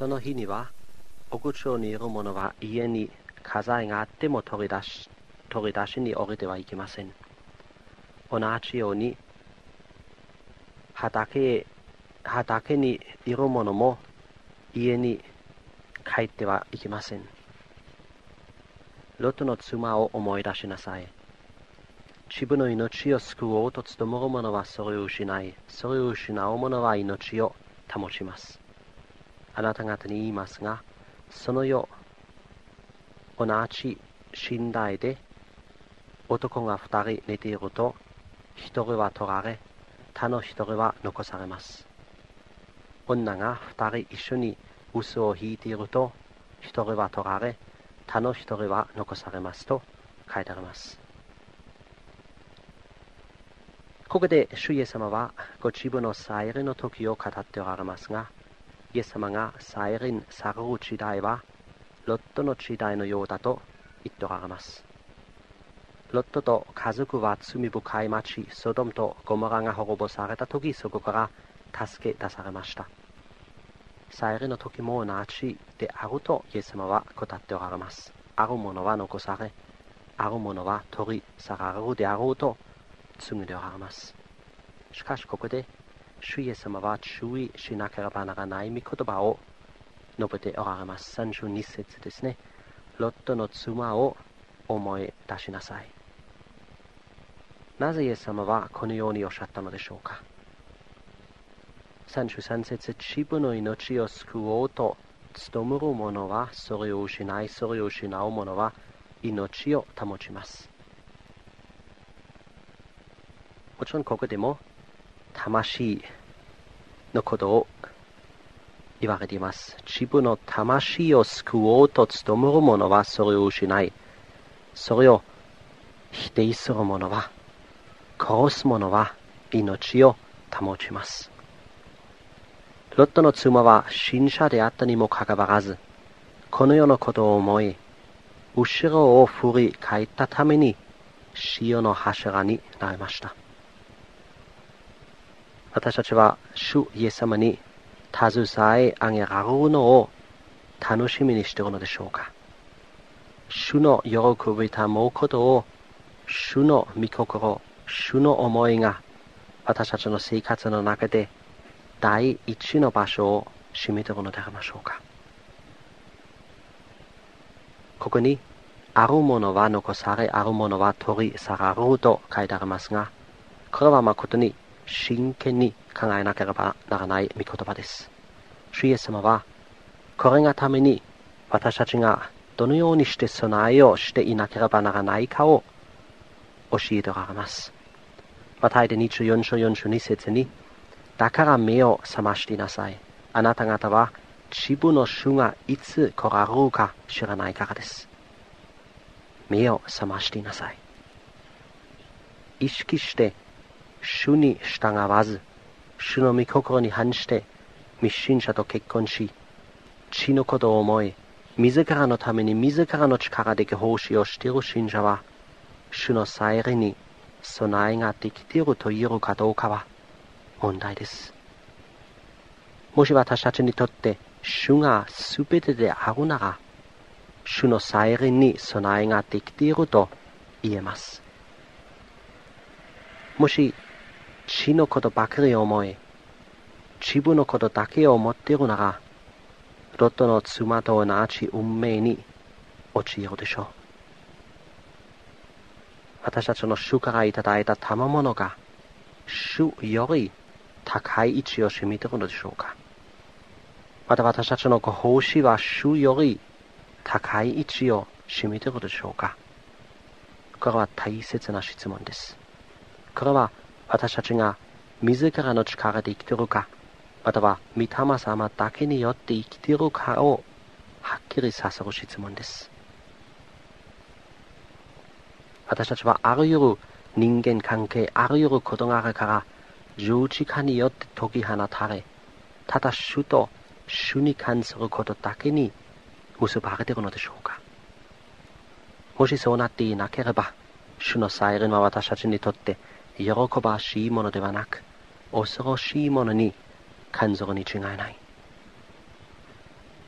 その日には屋上にいる者は家に家財があっても取り出しに降りてはいけません。同じように畑にいる者も家に帰ってはいけません。ロトの妻を思い出しなさい。自分の命を救おうと努める者はそれを失い、それを失う者は命を保ちます。あなた方に言いますが、その世、同じ寝台で男が2人寝ていると、1人は取られ、他の1人は残されます。女が2人一緒に嘘を引いていると、1人は取られ、他の1人は残されますと書いてあります。ここで主イエス様はご自分の再臨の時を語っておられますが、イエス様が再臨される時代はロットの時代のようだと言っておられます。ロットと家族は罪深い町ソドムとゴモラが滅ぼされた時、そこから助け出されました。再臨の時も同じであるとイエス様は語っておられます。あるものは残され、あるものは取り去られるであろうと告げておられます。しかしここで主イエス様は注意しなければならない御言葉を述べておられます。32節ですね。ロットの妻を思い出しなさい。なぜイエス様はこのようにおっしゃったのでしょうか。33節、自分の命を救おうと努める者はそれを失い、それを失う者は命を保ちます。もちろんここでも魂のことを言われています。自分の魂を救おうと努める者はそれを失い、それを否定する者は、殺す者は命を保ちます。ロットの妻は信者であったにもかかわらず、この世のことを思い、後ろを振り返ったために塩の柱になりました。私たちは主イエス様に携え上げられるのを楽しみにしているのでしょうか。主の喜びたもうことを、主の御心、主の思いが私たちの生活の中で第一の場所を占めているのでありましょうか。ここにあるものは残され、あるものは取り去られると書いてありますが、これは誠に真剣に考えなければならない御言葉です。主イエス様はこれがために私たちがどのようにして備えをしていなければならないかを教えておられます。マタイで24章42節に、だから目を覚ましていなさい。あなた方は自分の主がいつ来られるか知らないからです。目を覚ましていなさい。意識して主に従わず、主の御心に反して未信者と結婚し、地のことを思い、自らのために自らの力で奉仕をしている信者は、主の再臨に備えができていると言えるかどうかは問題です。もし私たちにとって主がすべてであるなら、主の再臨に備えができていると言えます。もし地のことばかり思い、自分のことだけを思っているなら、ロットの妻と同じ運命に陥るでしょう。私たちの主からいただいた賜物が主より高い位置を占めているのでしょうか。また私たちのご奉仕は主より高い位置を占めているでしょうか。これは大切な質問です。これは私たちが自らの力で生きているか、または御霊様だけによって生きているかをはっきりさせる質問です。私たちはあらゆる人間関係、あらゆる事柄から十字架によって解き放たれ、ただ主と主に関することだけに結ばれているのでしょうか。もしそうなっていなければ、主の再臨は私たちにとって喜ばしいものではなく、恐ろしいものに感じるに違いない。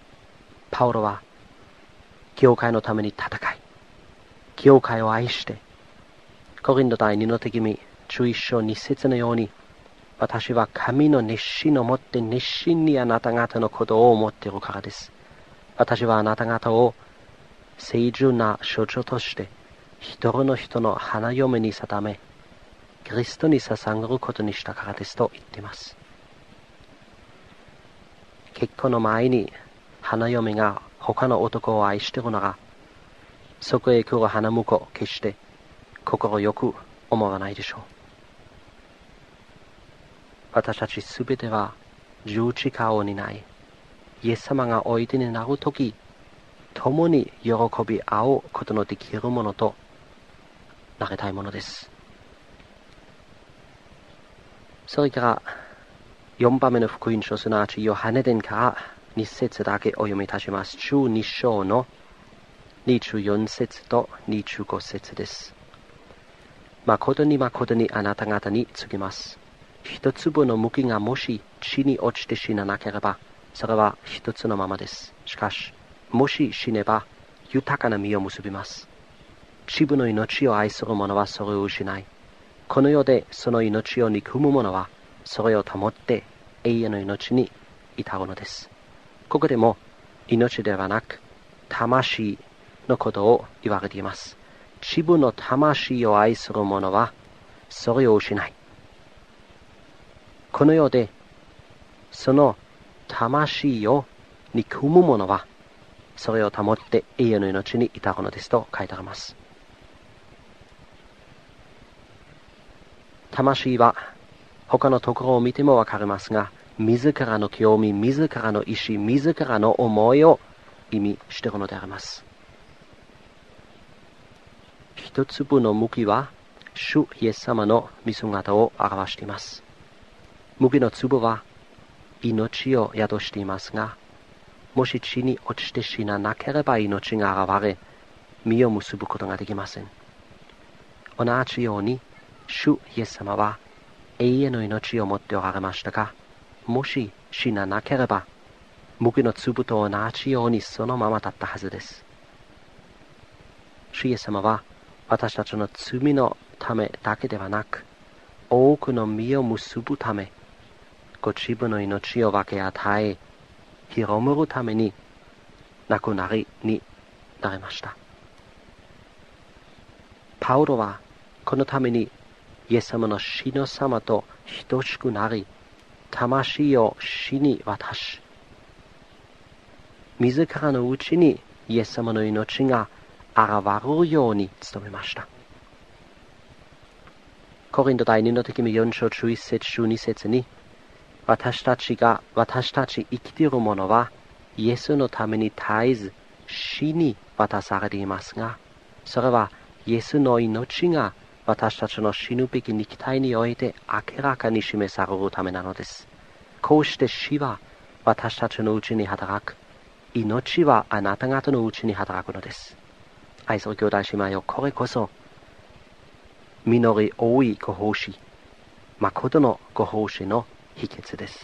パウロは教会のために戦い、教会を愛して、コリント第2の手紙11章2節のように、私は神の熱心をもって熱心にあなた方のことを思っているからです。私はあなた方を清純な処女として一人の人の花嫁に定め、キリストに捧げることにしたからですと言っています。結婚の前に花嫁が他の男を愛しているなら、そこへ来る花婿を決して心よく思わないでしょう。私たちすべては十字架を担い、イエス様がおいでになるとき、共に喜び合うことのできるものとなりたいものです。それから4番目の福音書、すなわちヨハネ伝から2節だけお読みいたします。12章の24節と25節です。誠に誠にあなた方に告げます。一粒の麦がもし地に落ちて死ななければ、それは一つのままです。しかし、もし死ねば豊かな実を結びます。粒の命を愛する者はそれを失い、この世でその命を憎む者はそれを保って永遠の命に至るのです。ここでも命ではなく魂のことを言われています。粒の魂を愛する者はそれを失い、この世でその魂を憎む者はそれを保って永遠の命に至るのですと書いてあります。魂は他のところを見てもわかりますが、自らの興味、自らの意志、自らの思いを意味しているのであります。一粒の麦は主イエス様の見姿を表しています。麦の粒は命を宿していますが、もし地に落ちて死ななければ命が現れ、実を結ぶことができません。同じように、主イエス様は永遠の命を持っておられましたが、もし死ななければ、麦の粒と同じようにそのままだったはずです。主イエス様は私たちの罪のためだけではなく、多くの実を結ぶため、ご自分の命を分け与え、広めるために亡くなりになりました。パウロはこのためにイエス様の死の様と等しくなり、魂を死に渡し、自らのうちにイエス様の命が現れるように努めました。コリント第2の手紙4章11節12節に、私たち生きている者はイエスのために絶えず死に渡されていますが、それはイエスの命が私たちの死ぬべき肉体において明らかに示されるためなのです。こうして死は私たちのうちに働く、命はあなた方のうちに働くのです。愛する兄弟姉妹よ、これこそ実り多いご奉仕、誠のご奉仕の秘訣です。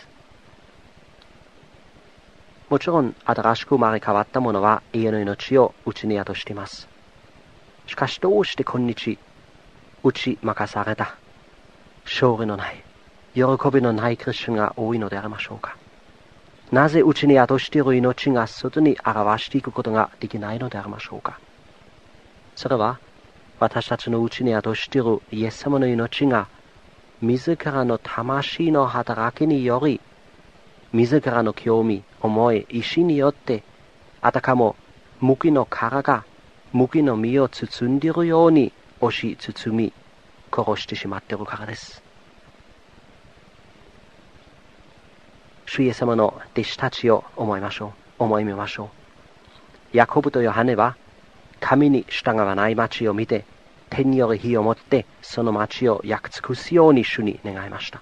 もちろん新しく生まれ変わった者は永遠の命をうちに宿しています。しかしどうして今日打ち負かされた勝利のない喜びのないクリスチャンが多いのでありましょうか。なぜうちに宿している命が外に表していくことができないのでありましょうか。それは私たちのうちに宿しているイエス様の命が自らの魂の働きにより、自らの興味、思い、意志によって、あたかも麦の殻が麦の実を包んでいるように押し包み、殺してしまっているからです。主イエス様の弟子たちを思い見ましょう。ヤコブとヨハネは、神に従わない町を見て、天より火を持ってその町を焼き尽くすように主に願いました。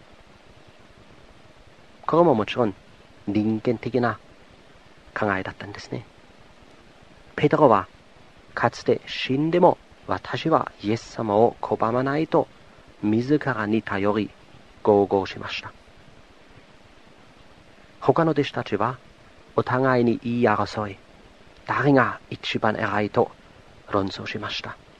これももちろん人間的な考えだったんですね。ペテロはかつて死んでも私はイエス様を拒まないと自らに頼り豪語しました。他の弟子たちはお互いに言い争い、誰が一番偉いと論争しました。